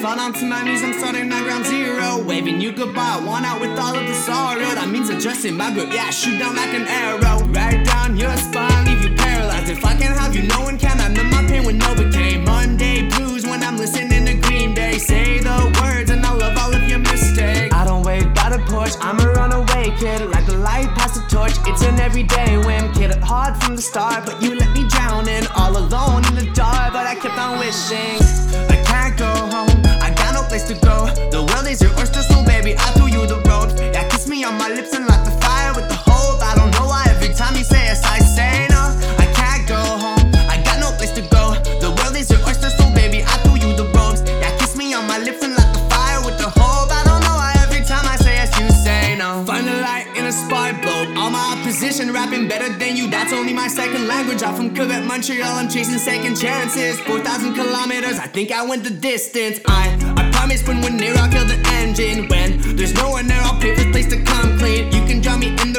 fall down to my knees, I'm starting at ground zero. Waving you goodbye, worn out with all of the sorrow. That means adjusting my grip, yeah, shoot down like an arrow. Right down your spine, leave you paralyzed. If I can't have you, no one can. I numb my pain with Novocaine. Monday blues when I'm listening to Green Day. Say the words and I'll love all of your mistakes. I don't wait by the porch, I'm a runaway kid. Like the light past the torch, it's an everyday whim. Kid it hard from the start, but you let me drown in. All alone in the dark, but I kept on wishing. I can't go home, I got no place to go. The world is your oyster, so baby, I threw you the ropes. Yeah, kiss me on my lips and light the fire with the hope. I don't know why every time you say yes, I say no. I can't go home, I got no place to go. The world is your oyster, so baby, I threw you the ropes. Yeah, kiss me on my lips and light the fire with the hope. I don't know why every time I say yes, you say no. Find a light in a spot, blow all my opposition. Rapping better than you, that's only my second language. I'm from Quebec, Montreal, I'm chasing second chances. 4,000 kilometers, I think I went the distance. I promise when we're near, I'll kill the engine. When there's no one there, I'll pay for this place to come clean. You can drown me in